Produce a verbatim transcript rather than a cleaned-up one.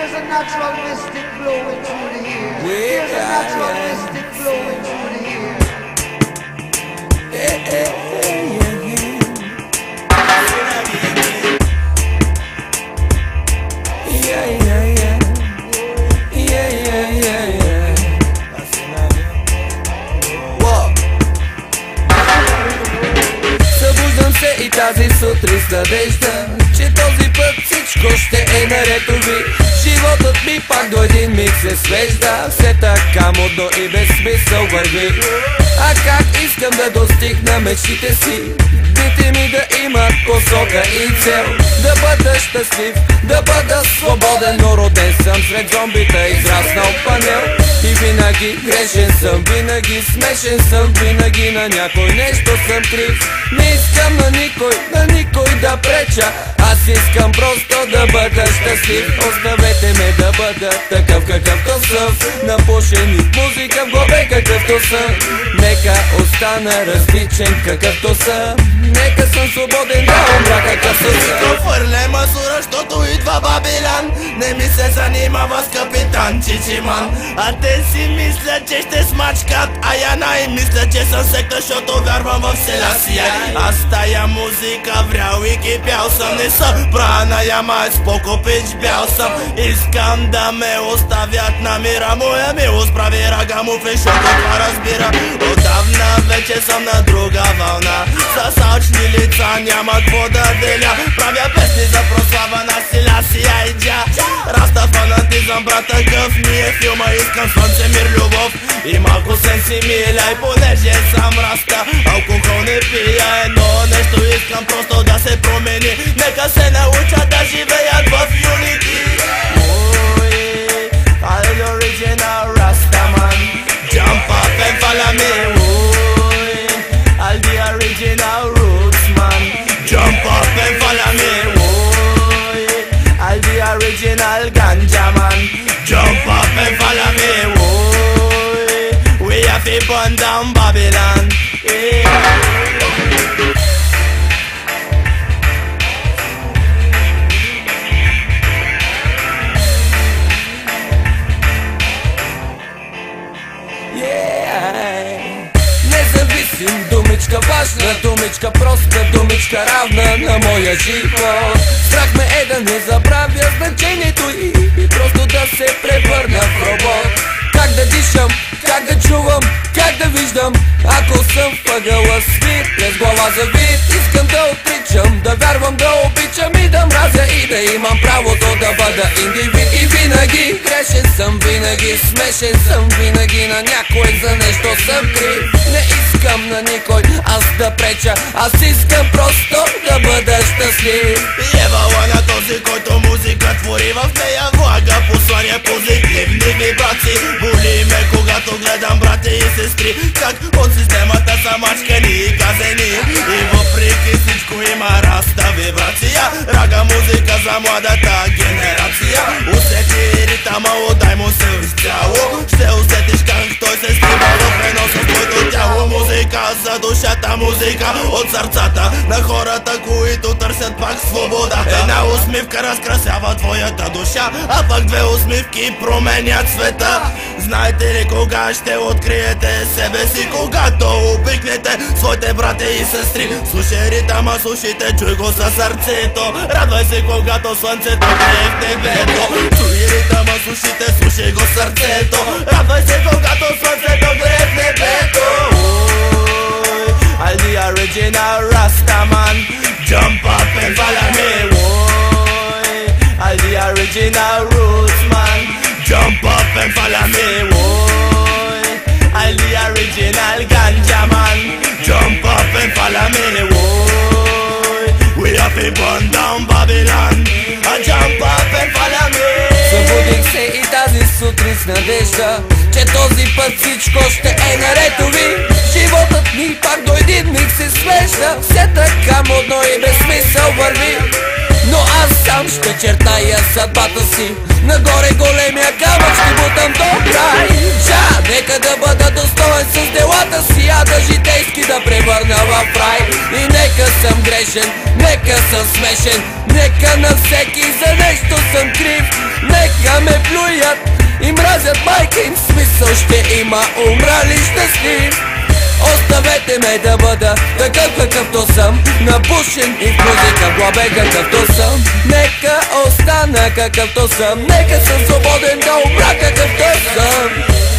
There's a natural mystic flowing through the air. Yeah, There's a natural yeah. mystic flowing through the air. Yeah, yeah, yeah, yeah. Yeah, yeah, yeah. Yeah, yeah, yeah, yeah. Wow. Събуждам се и тази сутрин с надежда, че този път всичко ще е наред, уви. Животът ми пак до един миг се свежда, все така мудно и без смисъл върви. А как искам да достигна мечтите си, дните ми да имат посока и цел. Да бъда щастлив, да бъда свободен, но роден съм сред зомбита, израснал панел. И винаги грешен съм, винаги смешен съм, винаги на някой нещо съм крив. Не искам на никой, на никой да преча, аз искам просто да бъда щастлив. Оставете ме да бъда такъв какъвто съм, напушен и в музика в главе какъвто съм. Нека остана различен какъвто съм, нека съм свободен да умра какъвто съм. Хвърля мазура, защото идва Бабилан, не ми се занимава с капитан Чичиман. А те си мислят, че ще смачкат, а я най мисля, че съм секта, защото вярвам в Селасия. Аз тая музика врял и кипял съм, не съм прана яма, спокопич бял съм. Искам да ме оставят на мира, моя милост прави рага му фиш, защото това разбира. Отдавна вече съм на друга вълна, с алчни лица няма какво да деля. Правя песни за прослава на Селасия и Джа. Раста фанатизъм, брат, такъв ми е филма. Искам слънце, мир, любов и малко сенсимиля. И понеже съм раста, алкохол не пия. Едно нещо искам просто да се промени, нека се науча да живеят в Unity. Ой, I'm the original Rastaman. Jump up and follow me. Oi, I'm the original roots man. Jump up and follow me. Oi, I'm the original ganja man. Jump up and follow me. Oi, we have to burn down Babylon. Yeah. Независим, думичка важна, думичка проста, думичка равна на моя живот. Страх ме е да не забравя значението и, и просто да се превърна в робот. Как да дишам, как да чувам, как да виждам, ако съм въгъла свит, през глава завит. Искам да отричам, да вярвам, да обичам и да мразя и да имам правото да бъда индивид. И винаги грешен съм, винаги смешен съм, винаги на някой за нещо съм крив. Не искам на никой аз да преча, аз искам просто да бъда щастлив. Евала на този, който музика твори, в нея влага послания позитивни вибрации. Боли ме, когато гледам брати и сестри, как от системата са мачкани и казени. И въпреки всичко има раста вибрация, рага музика за младата генерация. Усети ритъма, отдай му се изцяло, ще усетиш как той се стрива в едно с твоето тяло. Музика за душата, музика от сърцата на хората, които търсят пак свобода. Една усмивка разкрасява твоята душа, а пак две усмивки променят света. Знаете ли кога ще откриете себе си? Когато обикнете своите брати и сестри. Слушай ритъма с ушите, чуй го със сърцето. Радвай се, когато слънцето грее в небето. Чуй ритъма с ушите, слушай го сърцето. Радвай се, когато слънцето грее в небето. I'm the original Rastaman. Jump up and follow me. Oi, I'm the original roots man. Jump up and follow me. Oi, I'm the original ganja man. Jump up and follow me. Oi, we have to burn down Babylon. Jump up and follow me. Събудих се и тази сутрин с надежда, че този път всичко ще е наред, уви. Животът ми пак до един миг се свежда, все така модно и без смисъл върви. Но аз сам ще чертая съдбата си, нагоре големия камък ще бутам до край. Жа, нека да бъда достоен с делата си, а да житейски да превърна в рай. И нека съм грешен, нека съм смешен, нека на всеки за нещо съм крив. Нека ще има умрали щастлив. Оставете ме да бъда такъв какъвто съм, напушен и в музика глабен какъвто съм. Нека остана какъвто съм, нека съм свободен да умра какъвто съм.